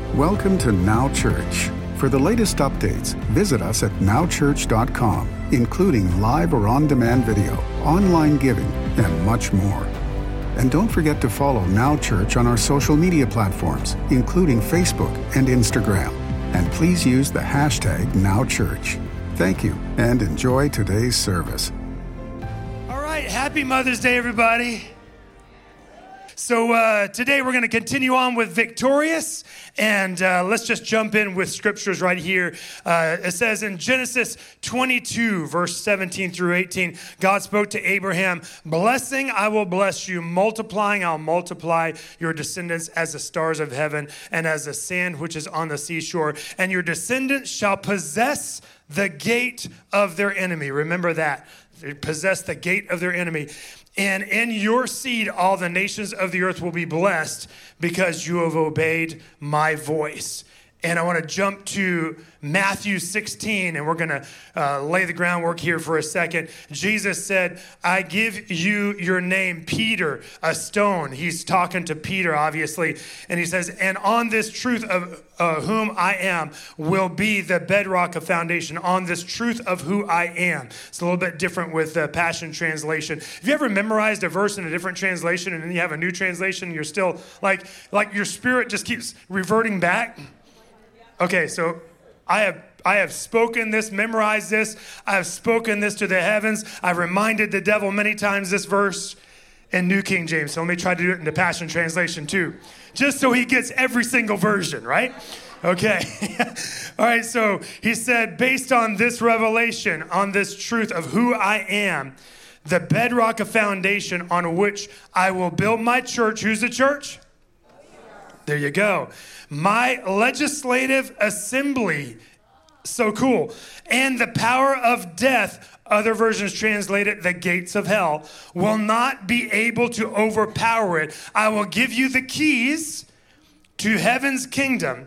Welcome to Now Church. For the latest updates, visit us at nowchurch.com, including live or on-demand video, online giving, and much more. And don't forget to follow Now Church on our social media platforms, including Facebook and Instagram. And please use the hashtag NowChurch. Thank you, and enjoy today's service. All right, happy Mother's Day, everybody. So today we're going to continue on with Victorious, and let's just jump in with scriptures right here. It says in Genesis 22, verse 17 through 18, God spoke to Abraham, "Blessing, I will bless you. Multiplying, I'll multiply your descendants as the stars of heaven and as the sand which is on the seashore. And your descendants shall possess the gate of their enemy." Remember that. They possess the gate of their enemy. "And in your seed, all the nations of the earth will be blessed because you have obeyed my voice." And I want to jump to Matthew 16, and we're going to lay the groundwork here for a second. Jesus said, "I give you your name, Peter, a stone." He's talking to Peter, obviously. And he says, "And on this truth of whom I am will be the bedrock of foundation." On this truth of who I am. It's a little bit different with the Passion Translation. Have you ever memorized a verse in a different translation and then you have a new translation and you're still like your spirit just keeps reverting back? Okay, so I have spoken this, memorized this. I have spoken this to the heavens. I've reminded the devil many times this verse in New King James. So let me try to do it in the Passion Translation too, just so he gets every single version, right? Okay. All right, so he said, based on this revelation, on this truth of who I am, the bedrock of foundation on which I will build my church. Who's the church? There you go. My legislative assembly. So cool. And the power of death, other versions translate it, the gates of hell, will not be able to overpower it. I will give you the keys to heaven's kingdom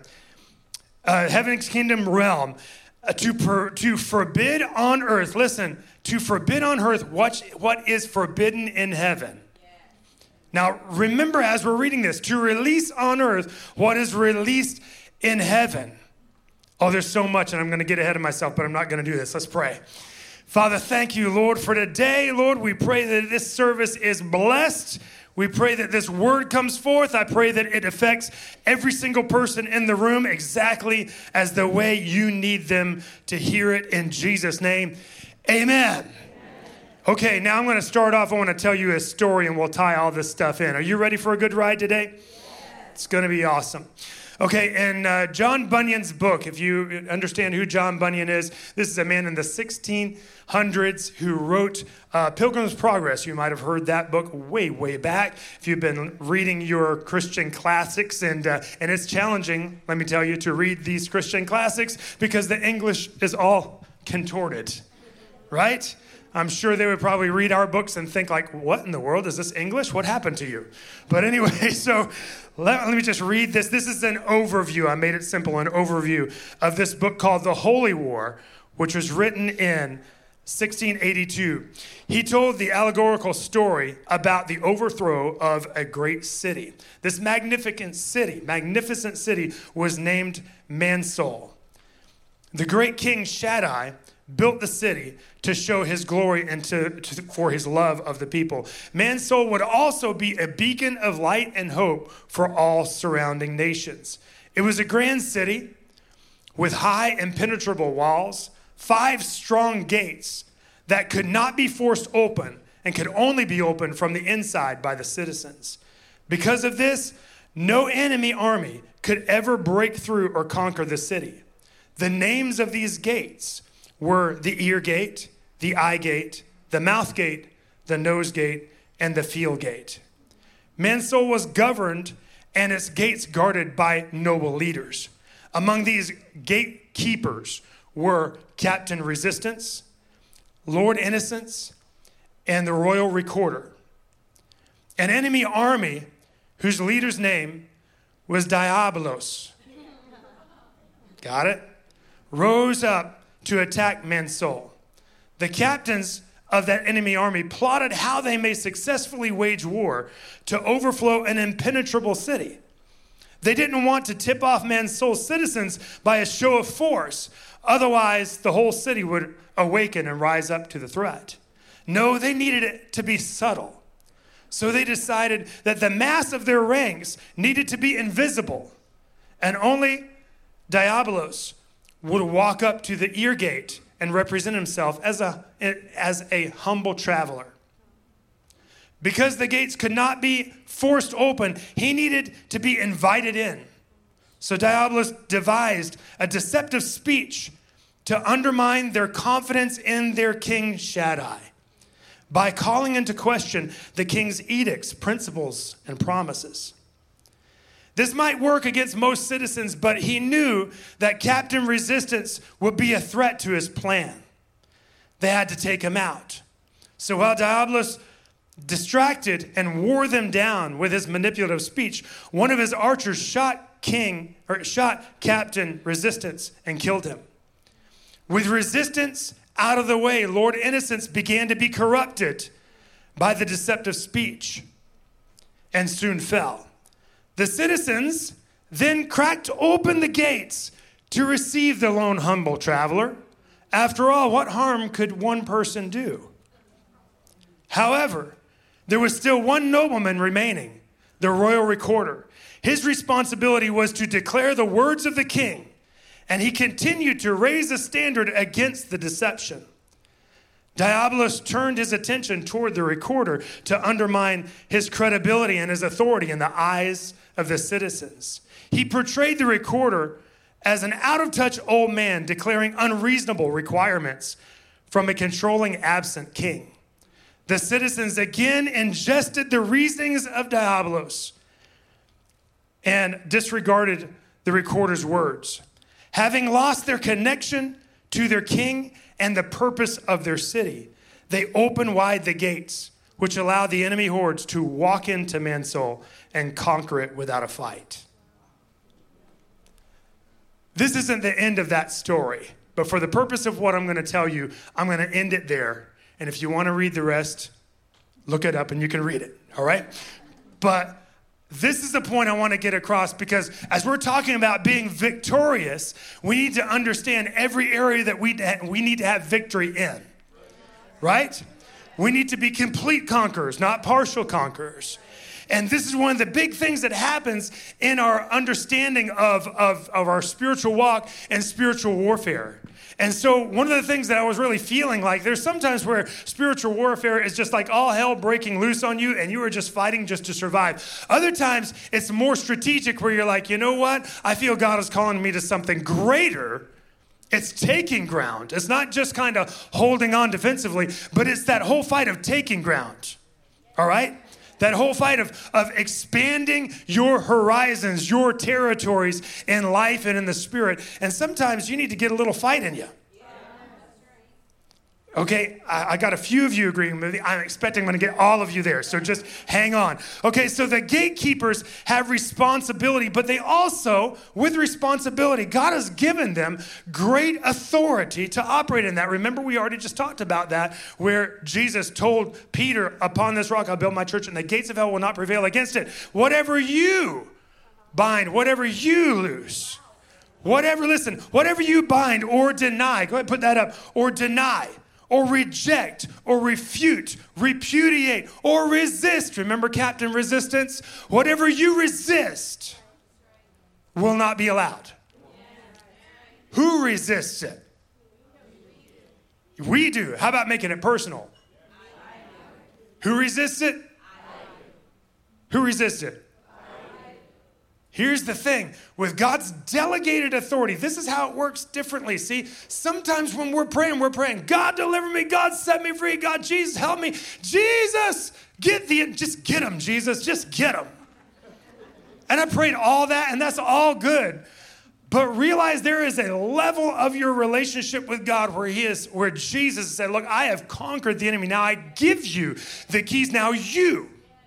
realm, to forbid on earth. Listen, to forbid on earth what is forbidden in heaven. Now, remember as we're reading this, to release on earth what is released in heaven. Oh, there's so much, and I'm going to get ahead of myself, but I'm not going to do this. Let's pray. Father, thank you, Lord, for today. Lord, we pray that this service is blessed. We pray that this word comes forth. I pray that it affects every single person in the room exactly as the way you need them to hear it in Jesus' name. Amen. Okay, now I'm going to start off. I want to tell you a story, and we'll tie all this stuff in. Are you ready for a good ride today? Yes. It's going to be awesome. Okay, in John Bunyan's book, if you understand who John Bunyan is, this is a man in the 1600s who wrote Pilgrim's Progress. You might have heard that book way, way back if you've been reading your Christian classics. And it's challenging, let me tell you, to read these Christian classics because the English is all contorted, right? I'm sure they would probably read our books and think like, what in the world? Is this English? What happened to you? But anyway, so let me just read this. This is an overview. I made it simple, an overview of this book called The Holy War, which was written in 1682. He told the allegorical story about the overthrow of a great city. This magnificent city was named Mansoul. The great king Shaddai built the city to show his glory and for his love of the people. Mansoul would also be a beacon of light and hope for all surrounding nations. It was a grand city with high impenetrable walls, 5 strong gates that could not be forced open and could only be opened from the inside by the citizens. Because of this, no enemy army could ever break through or conquer the city. The names of these gates were the ear gate, the eye gate, the mouth gate, the nose gate, and the field gate. Mansoul was governed and its gates guarded by noble leaders. Among these gatekeepers were Captain Resistance, Lord Innocence, and the Royal Recorder. An enemy army whose leader's name was Diabolos. Got it? Rose up to attack Mansoul. The captains of that enemy army plotted how they may successfully wage war to overflow an impenetrable city. They didn't want to tip off Mansoul's citizens by a show of force. Otherwise, the whole city would awaken and rise up to the threat. No, they needed it to be subtle. So they decided that the mass of their ranks needed to be invisible, and only Diabolos would walk up to the ear gate and represent himself as a humble traveler. Because the gates could not be forced open, he needed to be invited in. So Diabolos devised a deceptive speech to undermine their confidence in their king Shaddai by calling into question the king's edicts, principles, and promises. This might work against most citizens, but he knew that Captain Resistance would be a threat to his plan. They had to take him out. So while Diabolos distracted and wore them down with his manipulative speech, one of his archers shot Captain Resistance and killed him. With Resistance out of the way, Lord Innocence began to be corrupted by the deceptive speech and soon fell. The citizens then cracked open the gates to receive the lone humble traveler. After all, what harm could one person do? However, there was still one nobleman remaining, the royal recorder. His responsibility was to declare the words of the king, and he continued to raise a standard against the deception. Diabolos turned his attention toward the recorder to undermine his credibility and his authority in the eyes of the citizens. He portrayed the recorder as an out-of-touch old man declaring unreasonable requirements from a controlling absent king. The citizens again ingested the reasonings of Diabolos and disregarded the recorder's words. Having lost their connection to their king and the purpose of their city, they opened wide the gates, which allowed the enemy hordes to walk into Mansoul and conquer it without a fight. This isn't the end of that story, but for the purpose of what I'm going to tell you, I'm going to end it there. And if you want to read the rest, look it up and you can read it, all right? But this is the point I want to get across, because as we're talking about being victorious, we need to understand every area that we need to have victory in, right? We need to be complete conquerors, not partial conquerors. And this is one of the big things that happens in our understanding of our spiritual walk and spiritual warfare. And so one of the things that I was really feeling like, there's sometimes where spiritual warfare is just like all hell breaking loose on you and you are just fighting just to survive. Other times it's more strategic where you're like, you know what? I feel God is calling me to something greater. It's taking ground. It's not just kind of holding on defensively, but it's that whole fight of taking ground. All right? That whole fight of expanding your horizons, your territories in life and in the spirit. And sometimes you need to get a little fight in you. Okay, I got a few of you agreeing with me. I'm expecting I'm going to get all of you there, so just hang on. Okay, so the gatekeepers have responsibility, but they also, with responsibility, God has given them great authority to operate in that. Remember, we already just talked about that, where Jesus told Peter, upon this rock I'll build my church, and the gates of hell will not prevail against it. Whatever you bind, whatever you loose, whatever you bind or deny, go ahead, put that up, or deny, or reject, or refute, repudiate, or resist. Remember Captain Resistance? Whatever you resist will not be allowed. Who resists it? We do. How about making it personal? Who resists it? Who resists it? Here's the thing, with God's delegated authority, this is how it works differently. See, sometimes when we're praying, God deliver me, God set me free, God, Jesus, help me. Jesus, just get him, Jesus, just get him. And I prayed all that, and that's all good. But realize there is a level of your relationship with God where Jesus said, look, I have conquered the enemy. Now I give you the keys. Now you.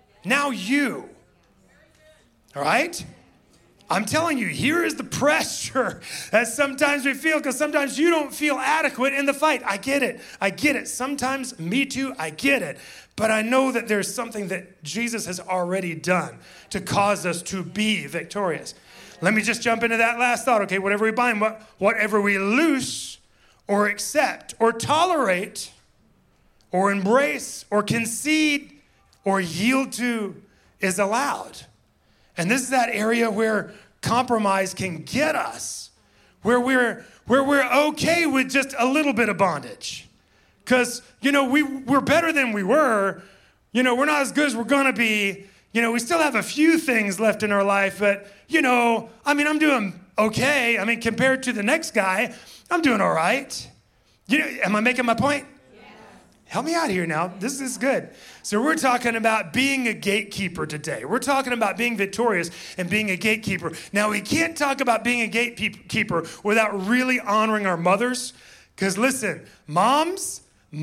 All right? I'm telling you, here is the pressure that sometimes we feel, because sometimes you don't feel adequate in the fight. I get it. Sometimes, me too, I get it. But I know that there's something that Jesus has already done to cause us to be victorious. Let me just jump into that last thought. Okay, whatever we bind, whatever we loose or accept or tolerate or embrace or concede or yield to is allowed. And this is that area where compromise can get us, where we're okay with just a little bit of bondage. Because, we're better than we were. We're not as good as we're going to be. We still have a few things left in our life, but, I'm doing okay. Compared to the next guy, I'm doing all right. Am I making my point? Help me out here now. This is good. So we're talking about being a gatekeeper today. We're talking about being victorious and being a gatekeeper. Now, we can't talk about being a gatekeeper without really honoring our mothers. Because listen, mommies,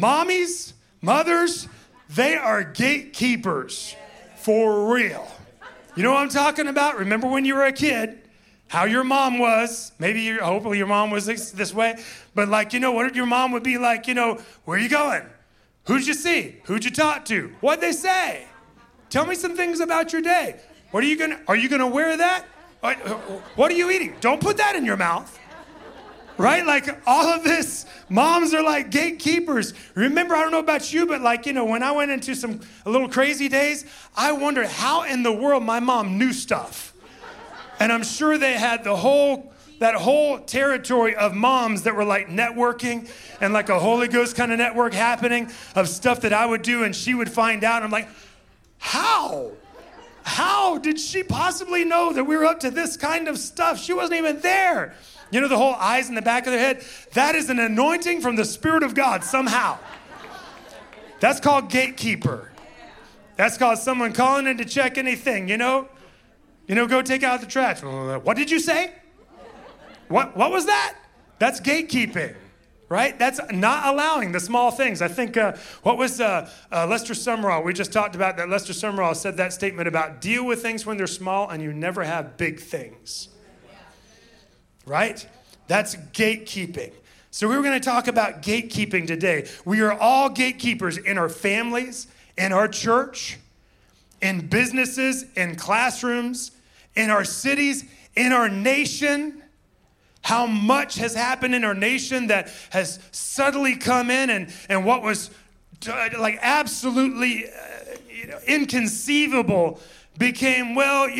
mothers, they are gatekeepers for real. You know what I'm talking about? Remember when you were a kid, how your mom was. Hopefully your mom was this way. But what your mom would be like, where are you going? Who'd you see? Who'd you talk to? What'd they say? Tell me some things about your day. Are you gonna wear that? What are you eating? Don't put that in your mouth. Right? All of this, moms are like gatekeepers. Remember, I don't know about you, but when I went into a little crazy days, I wondered how in the world my mom knew stuff. And I'm sure they had that whole territory of moms that were networking and a Holy Ghost kind of network happening of stuff that I would do and she would find out. And I'm like, how? How did she possibly know that we were up to this kind of stuff? She wasn't even there. The whole eyes in the back of their head. That is an anointing from the Spirit of God somehow. That's called gatekeeper. That's called someone calling in to check anything, go take out the trash. What did you say? What was that? That's gatekeeping, right? That's not allowing the small things. I think, Lester Sumrall, we just talked about that. Lester Sumrall said that statement about deal with things when they're small and you never have big things, right? That's gatekeeping. So we're going to talk about gatekeeping today. We are all gatekeepers in our families, in our church, in businesses, in classrooms, in our cities, in our nation. How much has happened in our nation that has subtly come in and what was absolutely inconceivable became,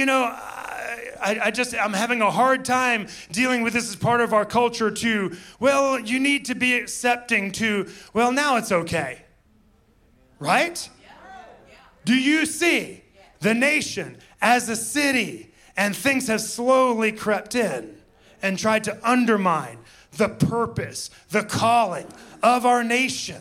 I'm having a hard time dealing with this as part of our culture to, you need to be accepting to, now it's okay. Right? Do you see the nation as a city and things have slowly crept in and tried to undermine the purpose, the calling of our nation?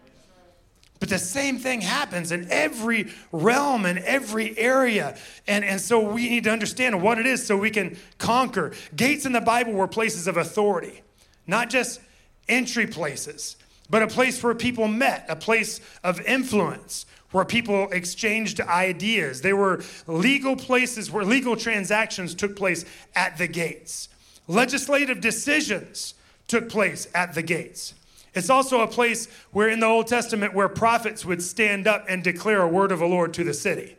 But the same thing happens in every realm and every area. And so we need to understand what it is so we can conquer. Gates in the Bible were places of authority, not just entry places, but a place where people met, a place of influence, where people exchanged ideas. They were legal places where legal transactions took place at the gates. Legislative decisions took place at the gates. It's also a place where in the Old Testament where prophets would stand up and declare a word of the Lord to the city.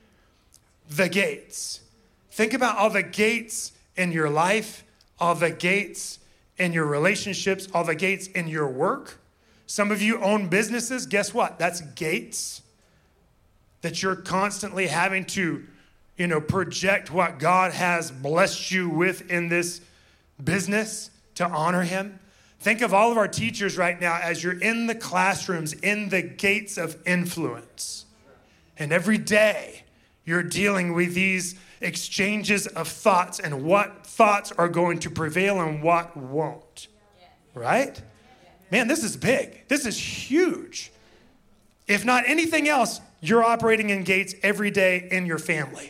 The gates. Think about all the gates in your life, all the gates in your relationships, all the gates in your work. Some of you own businesses. Guess what? That's gates that you're constantly having to, project what God has blessed you with in this business to honor him. Think of all of our teachers right now as you're in the classrooms, in the gates of influence. And every day you're dealing with these exchanges of thoughts and what thoughts are going to prevail and what won't. Right? Man, this is big. This is huge. If not anything else, you're operating in gates every day in your family.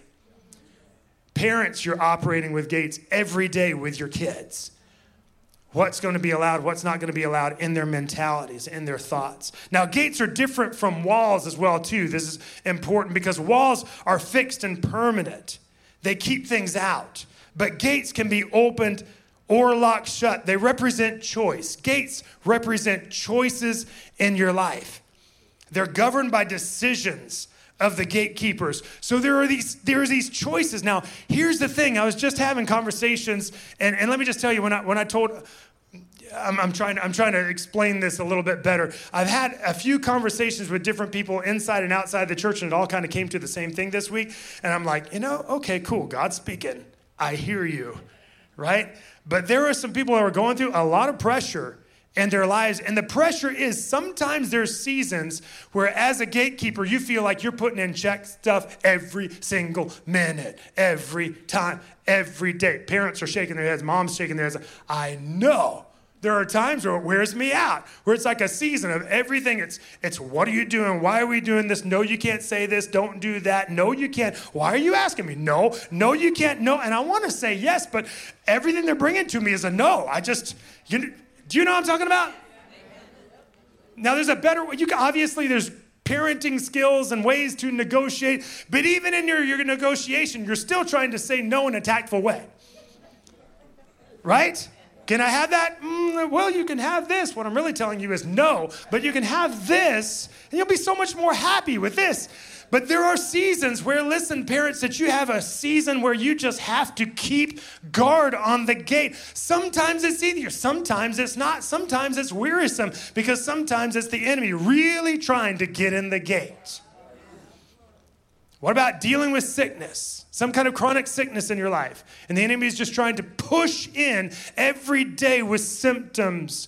Parents, you're operating with gates every day with your kids. What's going to be allowed, what's not going to be allowed in their mentalities, in their thoughts. Now, gates are different from walls as well, too. This is important because walls are fixed and permanent. They keep things out. But gates can be opened or locked shut. They represent choice. Gates represent choices in your life. They're governed by decisions of the gatekeepers. So there are these choices. Now, here's the thing. I was just having conversations, and let me just tell you, when I told, I'm trying to explain this a little bit better. I've had a few conversations with different people inside and outside the church, and it all kind of came to the same thing this week. And I'm like, okay, cool. God's speaking. I hear you, right? But there are some people that are going through a lot of pressure in their lives. And the pressure is sometimes there's seasons where as a gatekeeper, you feel like you're putting in check stuff every single minute, every time, every day. Parents are shaking their heads. Mom's shaking their heads. I know. There are times where it wears me out, where it's like a season of everything. It's what are you doing? Why are we doing this? No, you can't say this. Don't do that. No, you can't. Why are you asking me? No, you can't. No. And I want to say yes, but everything they're bringing to me is a no. Do you know what I'm talking about? Now, there's a better way. Obviously, there's parenting skills and ways to negotiate, but even in your negotiation, you're still trying to say no in a tactful way. Right? Can I have that? Well, you can have this. What I'm really telling you is no, but you can have this, and you'll be so much more happy with this. But there are seasons where, listen, parents, that you have a season where you just have to keep guard on the gate. Sometimes it's easier. Sometimes it's not. Sometimes it's wearisome because sometimes it's the enemy really trying to get in the gate. What about dealing with sickness? Some kind of chronic sickness in your life. And the enemy is just trying to push in every day with symptoms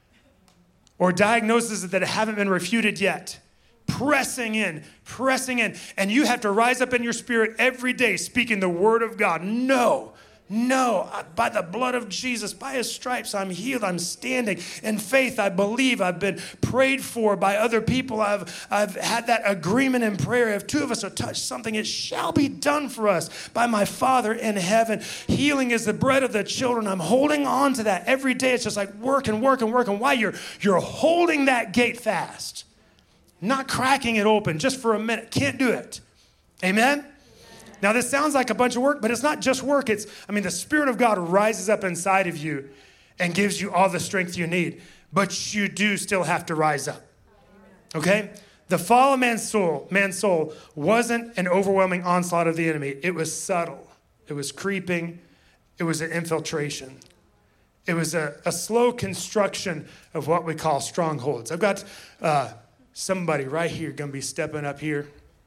or diagnoses that haven't been refuted yet. Pressing in. And you have to rise up in your spirit every day speaking the word of God. No, by the blood of Jesus, by his stripes, I'm healed. I'm standing in faith. I believe. I've been prayed for by other people. I've had that agreement in prayer. If two of us are touched something, it shall be done for us by my Father in heaven. Healing is the bread of the children. I'm holding on to that every day. It's just like working. Why? You're holding that gate fast. Not cracking it open just for a minute. Can't do it. Amen? Now, this sounds like a bunch of work, but it's not just work. The Spirit of God rises up inside of you and gives you all the strength you need. But you do still have to rise up. Okay? The fall of man's soul wasn't an overwhelming onslaught of the enemy. It was subtle. It was creeping. It was an infiltration. It was a slow construction of what we call strongholds. I've got somebody right here going to be stepping up here.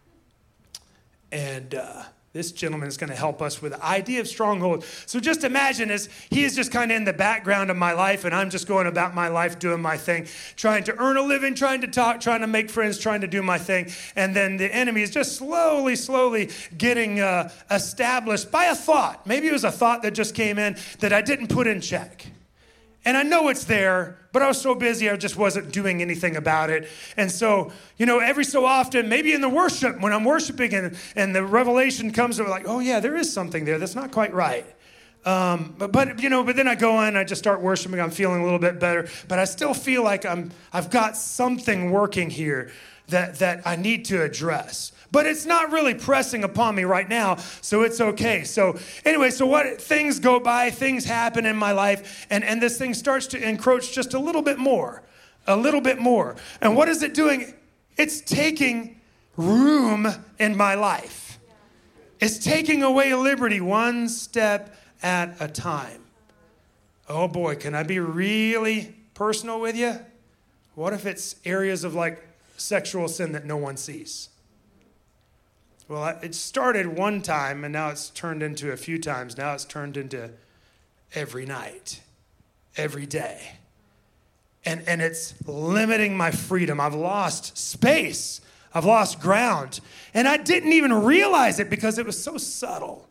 And this gentleman is going to help us with the idea of stronghold. So just imagine as he is just kind of in the background of my life, and I'm just going about my life, doing my thing, trying to earn a living, trying to talk, trying to make friends, trying to do my thing. And then the enemy is just slowly getting established by a thought. Maybe it was a thought that just came in that I didn't put in check. And I know it's there, but I was so busy, I just wasn't doing anything about it. And so, every so often, maybe in the worship, when I'm worshiping and the revelation comes, I'm like, oh yeah, there is something there that's not quite right. But then I go in, I just start worshiping, I'm feeling a little bit better, but I still feel like I've got something working here that I need to address. But it's not really pressing upon me right now, so it's okay. So anyway, things go by, things happen in my life, and this thing starts to encroach just a little bit more. And what is it doing? It's taking room in my life. It's taking away liberty one step at a time. Oh boy, can I be really personal with you? What if it's areas of like sexual sin that no one sees? Well, it started one time, and now it's turned into a few times. Now it's turned into every night, every day. And it's limiting my freedom. I've lost space. I've lost ground. And I didn't even realize it because it was so subtle.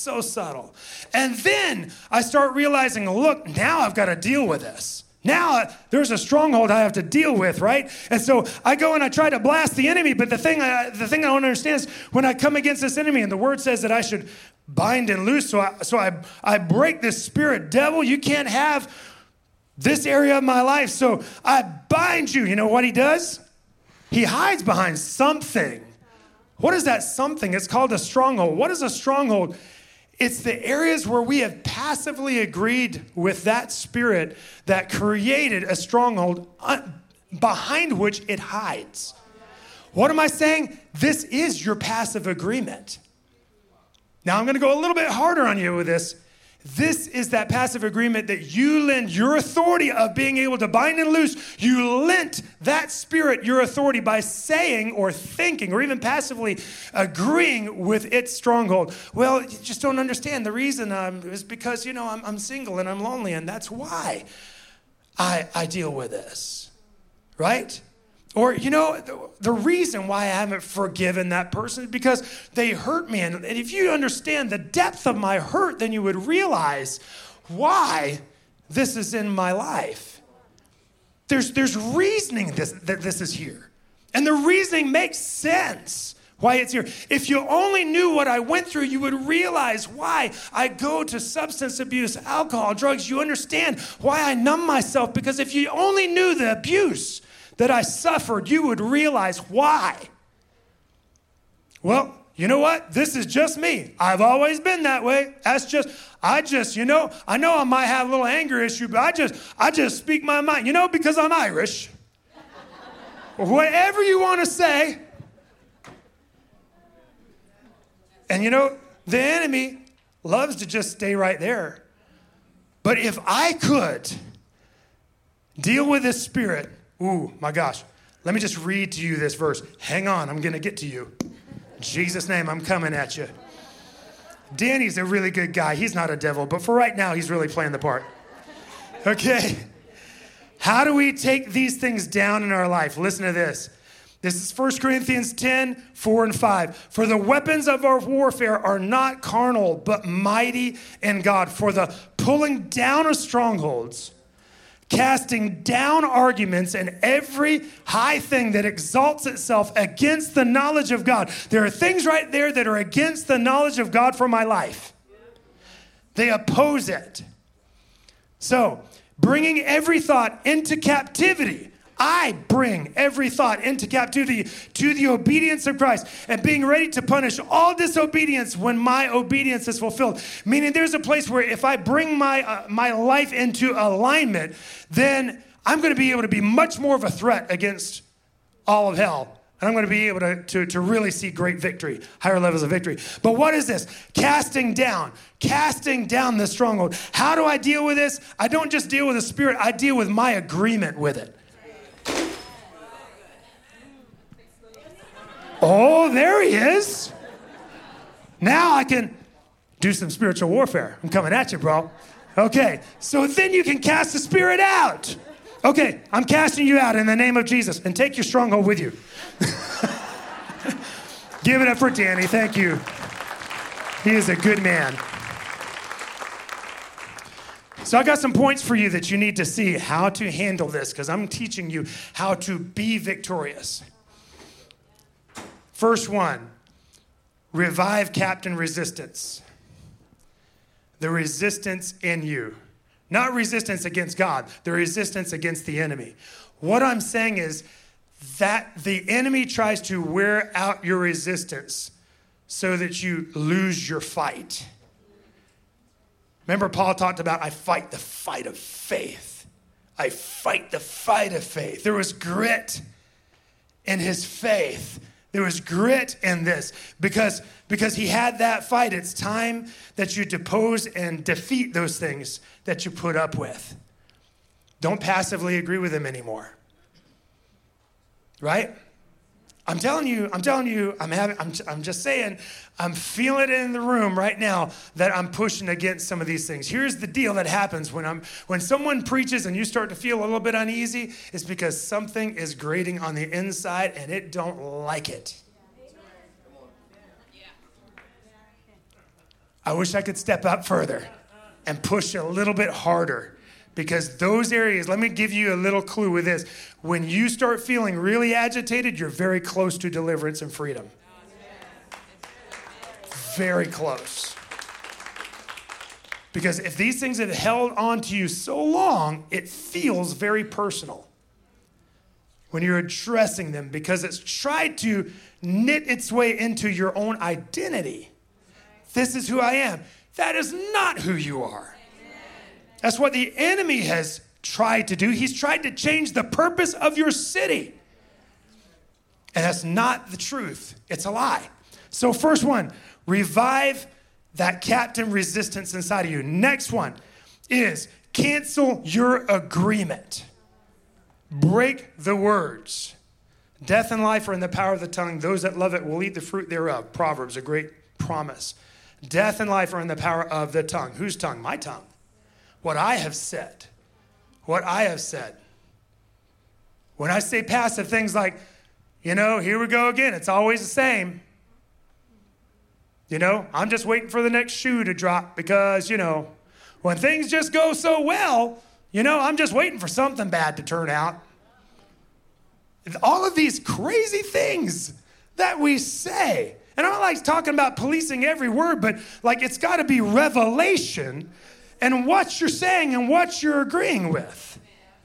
And then I start realizing, look, now I've got to deal with this. Now there's a stronghold I have to deal with, right? And so I go and I try to blast the enemy, but the thing I don't understand is when I come against this enemy, and the word says that I should bind and loose, so I break this spirit. Devil, you can't have this area of my life, so I bind you. You know what he does? He hides behind something. What is that something? It's called a stronghold. What is a stronghold? It's the areas where we have passively agreed with that spirit that created a stronghold behind which it hides. What am I saying? This is your passive agreement. Now I'm going to go a little bit harder on you with this. This is that passive agreement that you lend your authority of being able to bind and loose. You lent that spirit your authority by saying or thinking or even passively agreeing with its stronghold. Well, you just don't understand. The reason is because, I'm single and I'm lonely, and that's why I deal with this, right? Or, the reason why I haven't forgiven that person is because they hurt me. And if you understand the depth of my hurt, then you would realize why this is in my life. There's reasoning that this is here. And the reasoning makes sense why it's here. If you only knew what I went through, you would realize why I go to substance abuse, alcohol, drugs. You understand why I numb myself, because if you only knew the abuse that I suffered, you would realize why. Well, you know what? This is just me. I've always been that way. I know I might have a little anger issue, but I just speak my mind, because I'm Irish. Whatever you want to say. And the enemy loves to just stay right there. But if I could deal with this spirit, ooh, my gosh. Let me just read to you this verse. Hang on, I'm going to get to you. In Jesus' name, I'm coming at you. Danny's a really good guy. He's not a devil, but for right now, he's really playing the part. Okay. How do we take these things down in our life? Listen to this. This is 1 Corinthians 10, 4 and 5. For the weapons of our warfare are not carnal, but mighty in God. For the pulling down of strongholds, casting down arguments and every high thing that exalts itself against the knowledge of God. There are things right there that are against the knowledge of God for my life. They oppose it. So, bringing every thought into captivity. I bring every thought into captivity to the obedience of Christ, and being ready to punish all disobedience when my obedience is fulfilled. Meaning there's a place where if I bring my life into alignment, then I'm going to be able to be much more of a threat against all of hell. And I'm going to be able to really see great victory, higher levels of victory. But what is this? Casting down the stronghold. How do I deal with this? I don't just deal with the spirit, I deal with my agreement with it. Oh, there he is. Now I can do some spiritual warfare. I'm coming at you, bro. Okay, so then you can cast the spirit out. Okay, I'm casting you out in the name of Jesus, and take your stronghold with you. Give it up for Danny. Thank you. He is a good man. So I got some points for you that you need to see how to handle this, because I'm teaching you how to be victorious. First one, revive captain resistance. The resistance in you. Not resistance against God, the resistance against the enemy. What I'm saying is that the enemy tries to wear out your resistance so that you lose your fight. Remember, Paul talked about, I fight the fight of faith. I fight the fight of faith. There was grit in his faith. There was grit in this because he had that fight. It's time that you depose and defeat those things that you put up with. Don't passively agree with him anymore. Right? I'm telling you, I'm just saying, I'm feeling it in the room right now that I'm pushing against some of these things. Here's the deal that happens when someone preaches and you start to feel a little bit uneasy, it's because something is grating on the inside and it don't like it. I wish I could step up further and push a little bit harder. Because those areas, let me give you a little clue with this. When you start feeling really agitated, you're very close to deliverance and freedom. Very close. Because if these things have held on to you so long, it feels very personal when you're addressing them, because it's tried to knit its way into your own identity. This is who I am. That is not who you are. That's what the enemy has tried to do. He's tried to change the purpose of your city. And that's not the truth. It's a lie. So first one, revive that captain resistance inside of you. Next one is cancel your agreement. Break the words. Death and life are in the power of the tongue. Those that love it will eat the fruit thereof. Proverbs, a great promise. Death and life are in the power of the tongue. Whose tongue? My tongue. What I have said. What I have said. When I say passive things like, here we go again. It's always the same. I'm just waiting for the next shoe to drop because, when things just go so well, I'm just waiting for something bad to turn out. All of these crazy things that we say. And I'm not like talking about policing every word, but like it's got to be revelation and what you're saying and what you're agreeing with.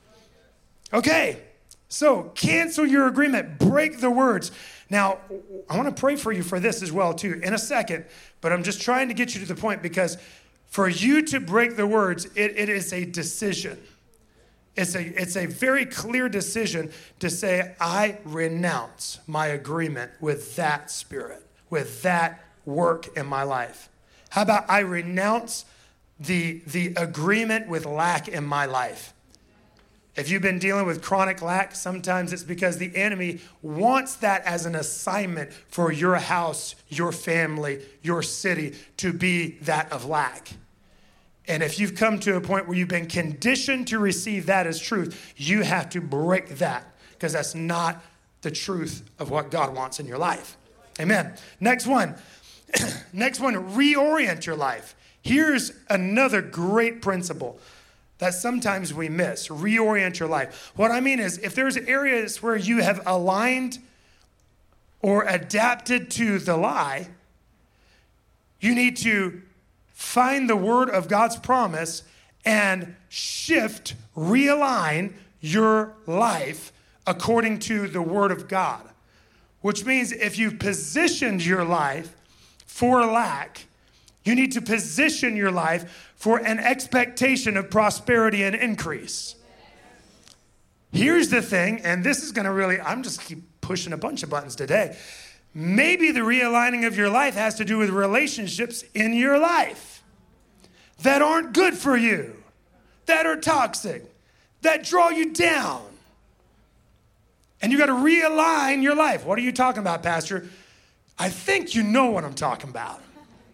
Okay, so cancel your agreement, break the words. Now, I want to pray for you for this as well too in a second, but I'm just trying to get you to the point because for you to break the words, it is a decision. It's a very clear decision to say, I renounce my agreement with that spirit, with that work in my life. How about I renounce the agreement with lack in my life? If you've been dealing with chronic lack, sometimes it's because the enemy wants that as an assignment for your house, your family, your city to be that of lack. And if you've come to a point where you've been conditioned to receive that as truth, you have to break that because that's not the truth of what God wants in your life. Amen. Next one, reorient your life. Here's another great principle that sometimes we miss. Reorient your life. What I mean is if there's areas where you have aligned or adapted to the lie, you need to find the word of God's promise and shift, realign your life according to the word of God. Which means if you've positioned your life for lack, you need to position your life for an expectation of prosperity and increase. Here's the thing, and this is going to really, I'm just keep pushing a bunch of buttons today. Maybe the realigning of your life has to do with relationships in your life that aren't good for you, that are toxic, that draw you down. And you got to realign your life. What are you talking about, Pastor? I think you know what I'm talking about.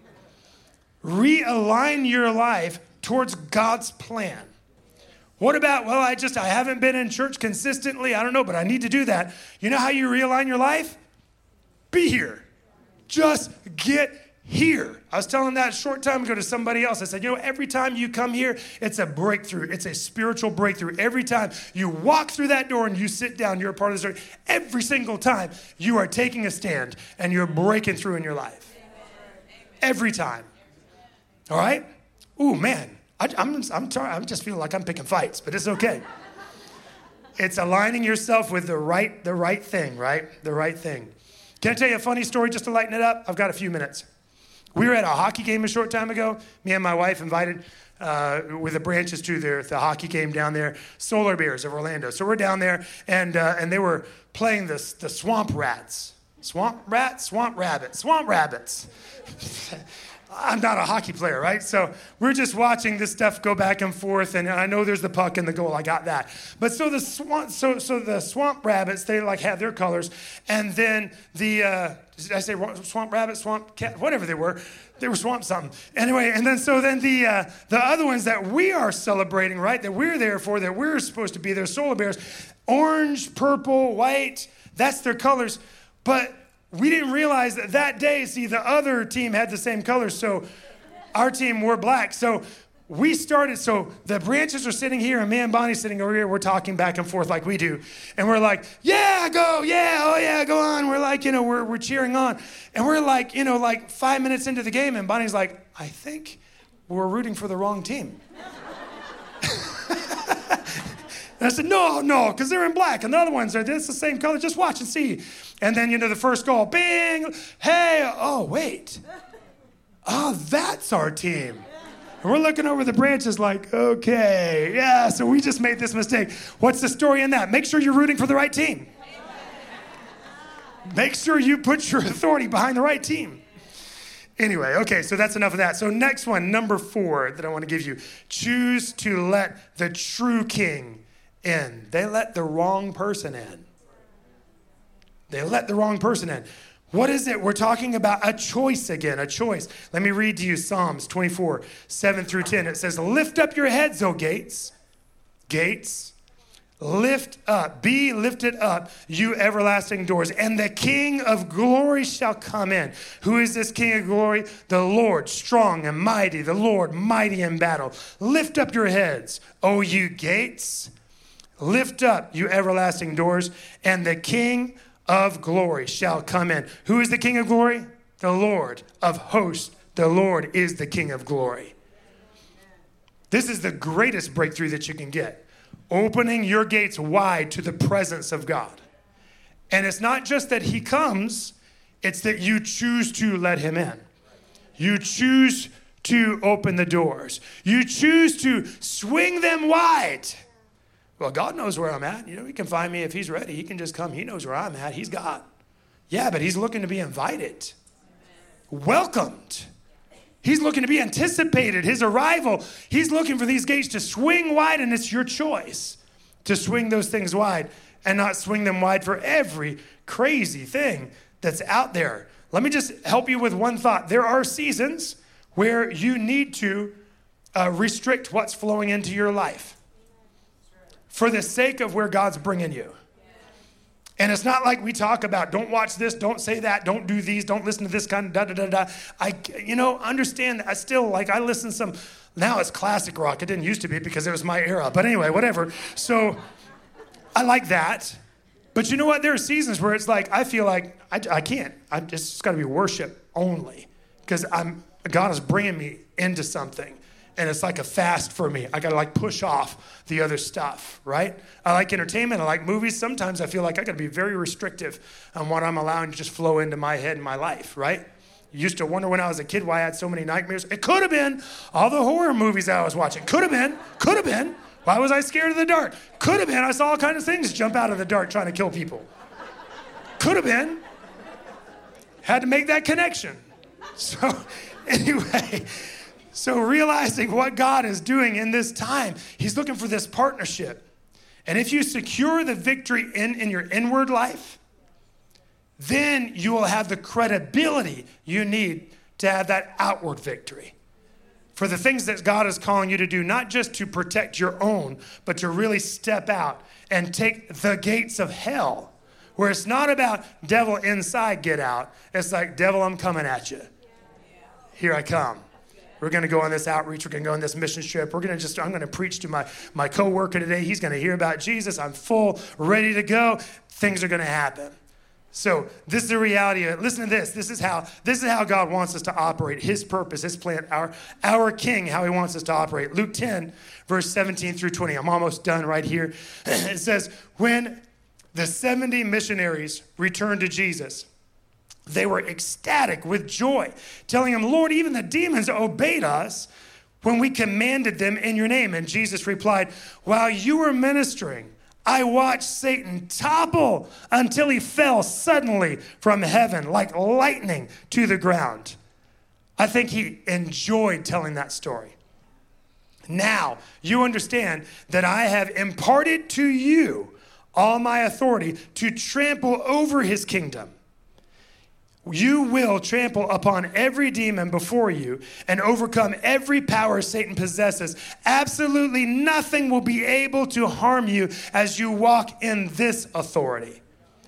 Realign your life towards God's plan. What about, I haven't been in church consistently. I don't know, but I need to do that. You know how you realign your life? Be here. Just get here. I was telling that a short time ago to somebody else. I said, every time you come here, it's a breakthrough. It's a spiritual breakthrough. Every time you walk through that door and you sit down, you're a part of the story. Every single time you are taking a stand and you're breaking through in your life. Every time. All right? Ooh, man. I'm just feeling like I'm picking fights, but it's okay. It's aligning yourself with the right thing, right? The right thing. Can I tell you a funny story just to lighten it up? I've got a few minutes. We were at a hockey game a short time ago. Me and my wife invited with the branches to the hockey game down there, Solar Bears of Orlando. So we're down there, and they were playing the Swamp Rats. Swamp Rabbits. I'm not a hockey player, right? So we're just watching this stuff go back and forth, and I know there's the puck and the goal. I got that. But so the Swamp Rabbits, they like had their colors, and then did I say Swamp Rabbit, Swamp Cat, whatever they were Swamp something. Anyway, and then the other ones that we are celebrating, right? That we're there for, that we're supposed to be there, Solar Bears, orange, purple, white. That's their colors, but we didn't realize that day, the other team had the same colors, so our team wore black. So we started, so the branches are sitting here, and me and Bonnie's sitting over here. We're talking back and forth like we do. And we're like, yeah, go, yeah, oh yeah, go on. We're like, we're cheering on. And we're like, like 5 minutes into the game, and Bonnie's like, I think we're rooting for the wrong team. And I said, no, because they're in black, and the other ones it's the same color. Just watch and see. And then, the first goal, bing, hey, oh, wait. Oh, that's our team. And we're looking over the branches like, okay, yeah, so we just made this mistake. What's the story in that? Make sure you're rooting for the right team. Make sure you put your authority behind the right team. Anyway, okay, so that's enough of that. So next one, number 4 that I want to give you. Choose to let the true king in. They let the wrong person in. They let the wrong person in. What is it? We're talking about a choice again, a choice. Let me read to you Psalms 24, 7 through 10. It says, lift up your heads, O gates. Gates. Lift up, be lifted up, you everlasting doors, and the King of glory shall come in. Who is this King of glory? The Lord, strong and mighty, the Lord, mighty in battle. Lift up your heads, O you gates. Lift up, you everlasting doors, and the King of glory shall come in. Who is the King of glory? The Lord of hosts. The Lord is the King of glory. This is the greatest breakthrough that you can get. Opening your gates wide to the presence of God. And it's not just that he comes, it's that you choose to let him in. You choose to open the doors. You choose to swing them wide. Well, God knows where I'm at. He can find me if he's ready. He can just come. He knows where I'm at. He's God. Yeah, but he's looking to be invited, welcomed. He's looking to be anticipated, his arrival. He's looking for these gates to swing wide, and it's your choice to swing those things wide and not swing them wide for every crazy thing that's out there. Let me just help you with one thought. There are seasons where you need to restrict what's flowing into your life for the sake of where God's bringing you. And it's not like we talk about, don't watch this, don't say that, don't do these, don't listen to this kind of da-da-da-da. Understand that I still, I listen to some, now it's classic rock. It didn't used to be because it was my era. But anyway, whatever. So I like that. But you know what? There are seasons where it's like, I feel like I can't. It's got to be worship only because God is bringing me into something. And it's like a fast for me. I got to push off the other stuff, right? I like entertainment. I like movies. Sometimes I feel like I got to be very restrictive on what I'm allowing to just flow into my head and my life, right? You used to wonder when I was a kid why I had so many nightmares. It could have been all the horror movies I was watching. Could have been. Why was I scared of the dark? Could have been. I saw all kinds of things jump out of the dark trying to kill people. Could have been. Had to make that connection. So anyway... So realizing what God is doing in this time, he's looking for this partnership. And if you secure the victory in your inward life, then you will have the credibility you need to have that outward victory. For the things that God is calling you to do, not just to protect your own, but to really step out and take the gates of hell, where it's not about devil inside, get out. It's like, devil, I'm coming at you. Here I come. We're going to go on this outreach. We're going to go on this mission trip. I'm going to preach to my coworker today. He's going to hear about Jesus. I'm full, ready to go. Things are going to happen. So this is the reality of it. Listen to this. This is how God wants us to operate. His purpose, his plan, our King, how he wants us to operate. Luke 10, verse 17 through 20. I'm almost done right here. It says, when the 70 missionaries returned to Jesus, they were ecstatic with joy, telling him, Lord, even the demons obeyed us when we commanded them in your name. And Jesus replied, while you were ministering, I watched Satan topple until he fell suddenly from heaven like lightning to the ground. I think he enjoyed telling that story. Now you understand that I have imparted to you all my authority to trample over his kingdom. You will trample upon every demon before you and overcome every power Satan possesses. Absolutely nothing will be able to harm you as you walk in this authority.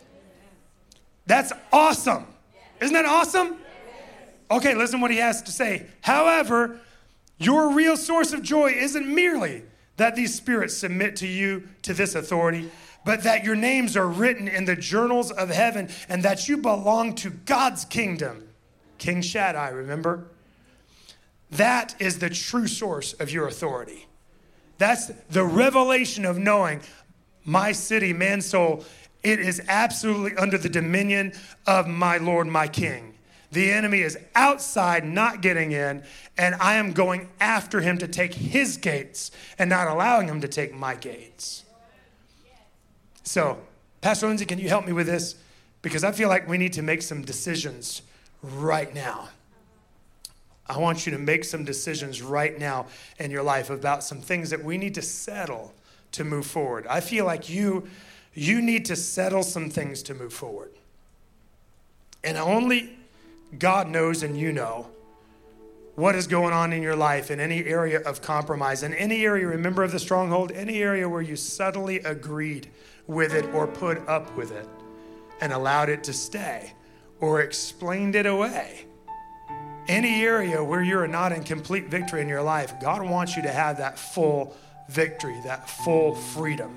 That's awesome. Isn't that awesome? Okay, listen what he has to say. However, your real source of joy isn't merely that these spirits submit to you, to this authority, but that your names are written in the journals of heaven and that you belong to God's kingdom. King Shaddai, remember? That is the true source of your authority. That's the revelation of knowing my city, man's soul, it is absolutely under the dominion of my Lord, my King. The enemy is outside, not getting in, and I am going after him to take his gates and not allowing him to take my gates. So, Pastor Lindsay, can you help me with this? because I feel like we need to make some decisions right now. I want you to make some decisions right now in your life about some things that we need to settle to move forward. I feel like you need to settle some things to move forward. And only God knows and you know what is going on in your life in any area of compromise, in any area, remember, of the stronghold, any area where you subtly agreed with it or put up with it and allowed it to stay or explained it away. Any area where you're not in complete victory in your life, God wants you to have that full victory, that full freedom.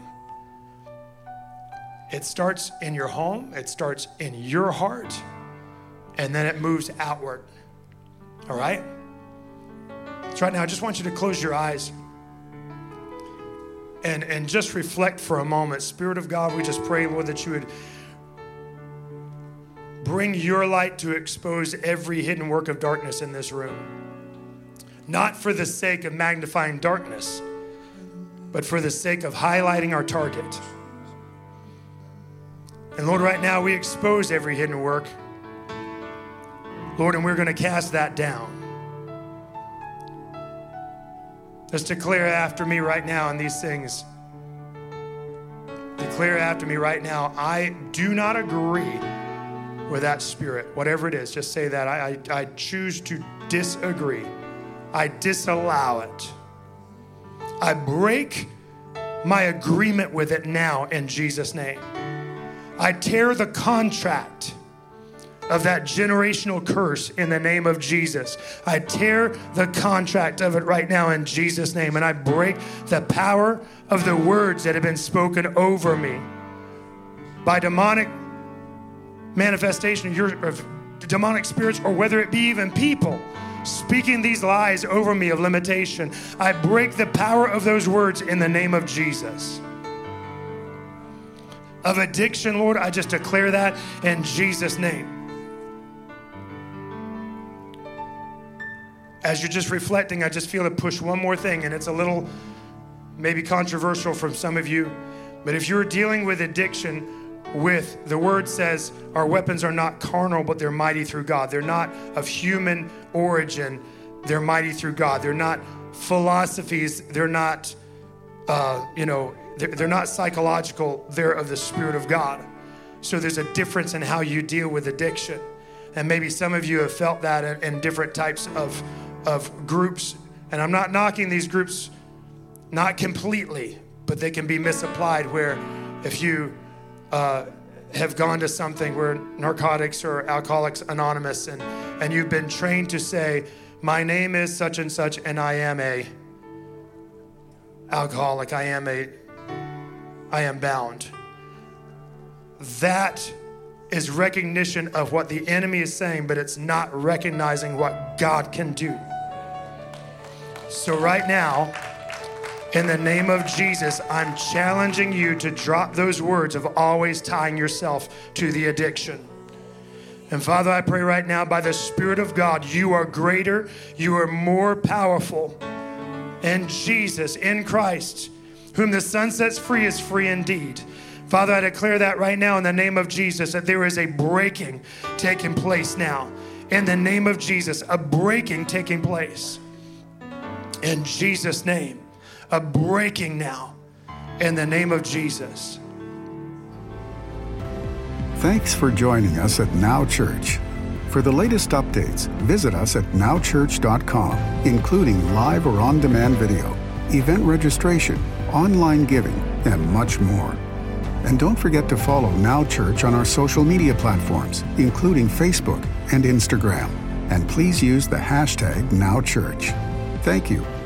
It starts in your home, it starts in your heart, and then it moves outward. All right? So right now, I just want you to close your eyes and just reflect for a moment. Spirit of God, we just pray, Lord, that you would bring your light to expose every hidden work of darkness in this room. Not for the sake of magnifying darkness, but for the sake of highlighting our target. And Lord, right now we expose every hidden work. Lord, and we're going to cast that down. Just declare after me right now in these things. Declare after me right now, I do not agree with that spirit, whatever it is. Just say that. I choose to disagree. I disallow it. I break my agreement with it now in Jesus' name. I tear the contract of that generational curse in the name of Jesus. I tear the contract of it right now in Jesus' name, and I break the power of the words that have been spoken over me by demonic manifestation of demonic spirits, or whether it be even people speaking these lies over me of limitation. I break the power of those words in the name of Jesus. Of addiction, Lord, I just declare that in Jesus' name. As you're just reflecting, I just feel to push one more thing, and it's a little maybe controversial from some of you, but if you're dealing with addiction, with the word says our weapons are not carnal, but they're mighty through God. They're not of human origin. They're mighty through God. They're not philosophies. They're not, they're not psychological. They're of the Spirit of God. So there's a difference in how you deal with addiction. And maybe some of you have felt that in different types of groups. And I'm not knocking these groups, not completely, but they can be misapplied, where if you have gone to something where Narcotics or Alcoholics Anonymous, and you've been trained to say, my name is such and such, and I am a alcoholic, I am bound. That is recognition of what the enemy is saying, but it's not recognizing what God can do. So right now, in the name of Jesus, I'm challenging you to drop those words of always tying yourself to the addiction. And Father, I pray right now, by the Spirit of God, you are greater, you are more powerful. In Jesus, in Christ, whom the Son sets free is free indeed. Father, I declare that right now in the name of Jesus, that there is a breaking taking place now. In the name of Jesus, a breaking taking place. In Jesus' name. A breaking now in the name of Jesus. Thanks for joining us at Now Church. For the latest updates, visit us at nowchurch.com, including live or on-demand video, event registration, online giving, and much more. And don't forget to follow Now Church on our social media platforms, including Facebook and Instagram. And please use the hashtag NowChurch. Thank you.